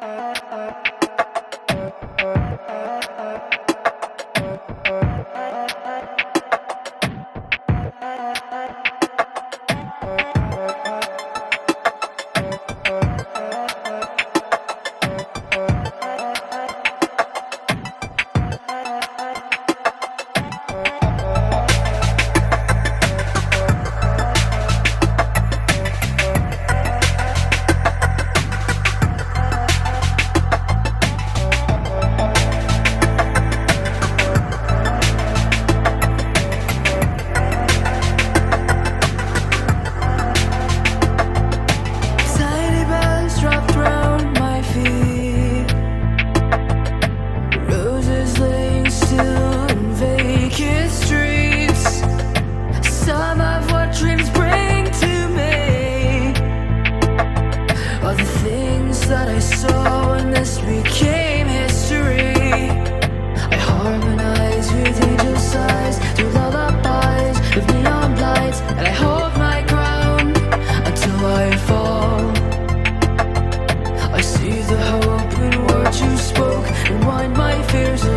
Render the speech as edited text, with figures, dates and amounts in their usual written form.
Tiny bells dropped round my feet, roses laying still in vacant streets. Some of what dreams bring to me are the things that I saw when this became history. I harmonize with angel sighs to lullabies with neon lights, and I hold my ground until I fall. I see the hope in words you spoke and wind my fears